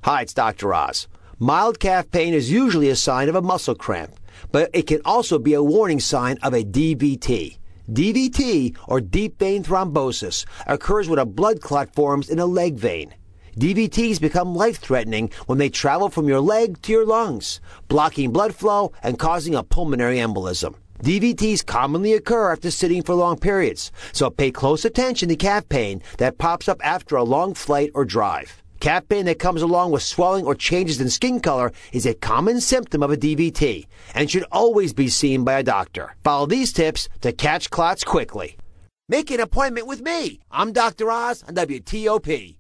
Hi, it's Dr. Oz. Mild calf pain is usually a sign of a muscle cramp, but it can also be a warning sign of a DVT. DVT, or deep vein thrombosis, occurs when a blood clot forms in a leg vein. DVTs become life-threatening when they travel from your leg to your lungs, blocking blood flow and causing a pulmonary embolism. DVTs commonly occur after sitting for long periods, so pay close attention to calf pain that pops up after a long flight or drive. Calf pain that comes along with swelling or changes in skin color is a common symptom of a DVT and should always be seen by a doctor. Follow these tips to catch clots quickly. Make an appointment with me. I'm Dr. Oz on WTOP.